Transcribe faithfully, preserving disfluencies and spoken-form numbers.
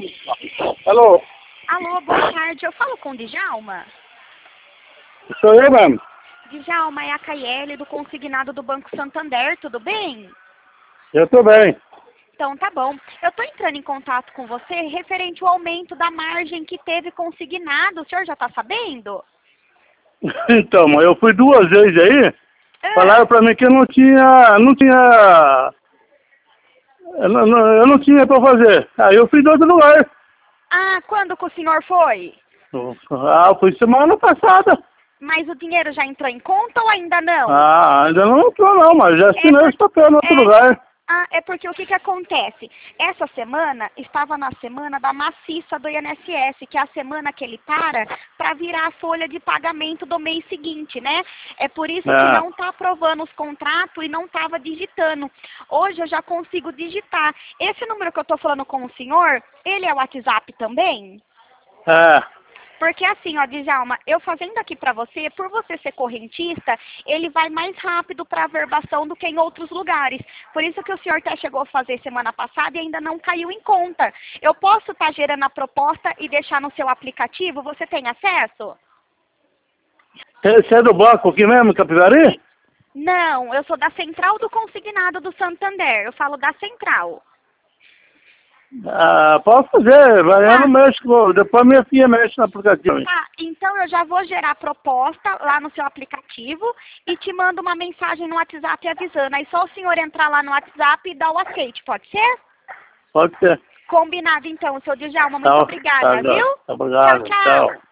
Alô? Alô, boa tarde. Eu falo com o Djalma? Sou eu mesmo. Djalma, é a Caiele do consignado do Banco Santander, tudo bem? Eu tô bem. Então tá bom. Eu tô entrando em contato com você referente ao aumento da margem que teve consignado. O senhor já tá sabendo? Então, mas eu fui duas vezes aí, Ah, falaram pra mim que eu não tinha, não tinha, eu não, não- eu não tinha pra fazer. Aí eu fui de outro lugar. ah, quando que o senhor foi? Ah, eu fui semana passada. Mas o dinheiro já entrou em conta ou ainda não? Ah, ainda não entrou não, mas já assinei por- esse papel no outro é, lugar. ah, é porque o que que acontece? Essa semana estava na semana da maciça do I N S S, que é a semana que ele para para virar a folha de pagamento do mês seguinte, né? É por isso que É. não está aprovando os contratos e não estava digitando. Hoje eu já consigo digitar. Esse número que eu estou falando com o senhor, ele é o WhatsApp também? É. Porque assim, ó, Djalma, eu fazendo aqui pra você, por você ser correntista, ele vai mais rápido pra averbação do que em outros lugares. Por isso que o senhor até chegou a fazer semana passada e ainda não caiu em conta. Eu posso estar gerando a proposta e deixar no seu aplicativo? Você tem acesso? Você é do banco aqui mesmo, Capivari? Não, eu sou da Central do Consignado do Santander. Eu falo da Central. Ah, pode fazer, vai, eu Tá. não mexo, com- depois minha filha mexe no aplicativo. Tá, então eu já vou gerar proposta lá no seu aplicativo e te mando uma mensagem no WhatsApp avisando. Aí só o senhor entrar lá no WhatsApp e dar o aceite, pode ser? Pode ser. Combinado então, seu Djalma. Muito Tá, tá, obrigada, viu? tá, Tchau, obrigado, tchau. tchau.